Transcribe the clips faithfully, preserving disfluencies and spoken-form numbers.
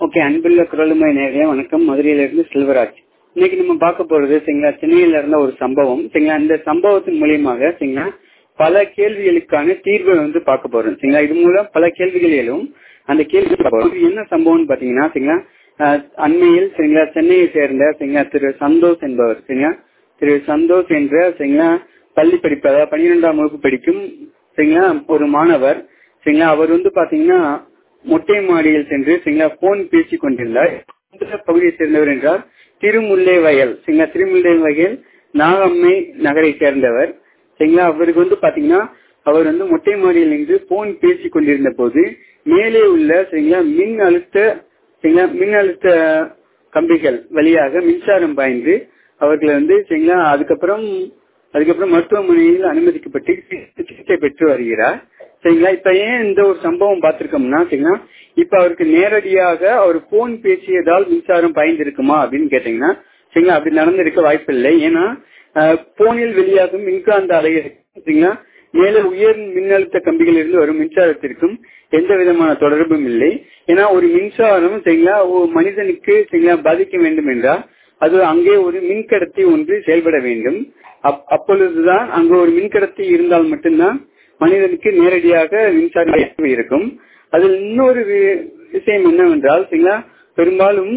Okay, அன்புள்ள குரலுமை நேரே வணக்கம். மதுரையிலிருந்து செல்வராஜ். இன்னைக்கு நம்ம பார்க்க போறது சரிங்களா, சென்னையில இருந்த ஒரு சம்பவம் சரிங்களா. இந்த சம்பவத்தின் மூலியமாக சரிங்களா பல கேள்விகளுக்கான தீர்வை வந்து பார்க்க போறோம் சரிங்களா. இது மூலம் பல கேள்விகள் எழும். அந்த கேள்வி என்ன சம்பவம்னு பாத்தீங்கன்னா சரிங்களா, அண்மையில் சரிங்களா சென்னையை சேர்ந்த சரிங்களா திரு சந்தோஷ் என்பவர் சரிங்களா, திரு சந்தோஷ் என்ற சரிங்களா பள்ளி படிப்ப பன்னிரெண்டாம் வகுப்பு படிக்கும் சரிங்களா ஒரு மாணவர் சரிங்களா. அவர் வந்து பாத்தீங்கன்னா மொட்டை மாடியில் சென்று சரிங்களா போன் பேசிக் கொண்டிருந்தார். பகுதியை சேர்ந்தவர் என்றால் திருமுல்லை வயல் சரிங்களா, திருமுல்லை வயல் நாகம்மை நகரை சேர்ந்தவர் சரிங்களா. அவருக்கு வந்து பாத்தீங்கன்னா அவர் வந்து மொட்டை மாடியில் நின்று போன் பேசிக் கொண்டிருந்த போது மேலே உள்ள சரிங்களா மின் அழுத்த சரிங்களா மின் அழுத்த கம்பிகள் வழியாக மின்சாரம் பாய்ந்து அவர்களை வந்து சரிங்களா அதுக்கப்புறம் அதுக்கப்புறம் மருத்துவமனையில் அனுமதிக்கப்பட்டு சிகிச்சை பெற்று வருகிறார் சரிங்களா. இப்ப ஏன் இந்த ஒரு சம்பவம் பார்த்திருக்கோம்னா சரிங்களா, இப்ப அவருக்கு நேரடியாக அவர் போன் பேசியதால் மின்சாரம் பாய்ந்திருக்குமா அப்படின்னு கேட்டீங்கன்னா சரிங்களா அப்படி நடந்திருக்க வாய்ப்பில்லை. ஏன்னா போனில் வெளியாகும் மின்காந்த அலைகளுக்கும் மேல உயர் மின்னழுத்த கம்பிகள் இருந்து வரும் மின்சாரத்திற்கும் எந்த விதமான தொடர்பும் இல்லை. ஏன்னா ஒரு மின்சாரம் சரிங்களா ஒரு மனிதனுக்கு சரிங்களா பாதிக்க வேண்டும் என்றால் அது அங்கே ஒரு மின்கடத்தி ஒன்று செயல்பட வேண்டும். அப்பொழுதுதான் அங்கு ஒரு மின்கடத்தி இருந்தால் மட்டும்தான் மனிதனுக்கு நேரடியாக மின்சாரம் இருக்கும். அதில் இன்னொரு விஷயம் என்னவென்றால் சரிங்களா, பெரும்பாலும்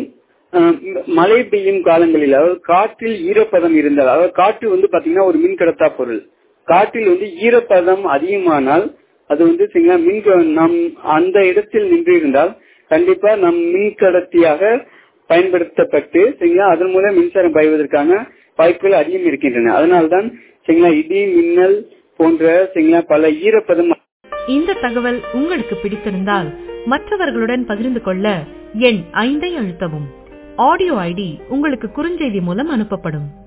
மழை பெய்யும் காலங்களில் அதாவது காற்றில் ஈரப்பதம் இருந்தால், அதாவது காற்று வந்து பாத்தீங்கன்னா ஒரு மின்கடத்தா பொருள். காற்றில் வந்து ஈரப்பதம் அதிகமானால் அது வந்து சரிங்களா மின் நம் அந்த இடத்தில் நின்று இருந்தால் கண்டிப்பா நம் மின்கடத்தியாக பயன்படுத்தப்பட்டு சரிங்களா அதன் மூலம் மின்சாரம் பாய்வதற்கான வாய்ப்புகள் அதிகம் இருக்கின்றன. அதனால்தான் சரிங்களா இடி மின்னல் போன்ற சரிங்களா பல ஈரப்பதம். இந்த தகவல் உங்களுக்கு பிடித்திருந்தால் மற்றவர்களுடன் பகிர்ந்து கொள்ள எண் ஐந்தை அழுத்தவும். ஆடியோ ஐடி உங்களுக்கு குறுஞ்செய்தி மூலம் அனுப்பப்படும்.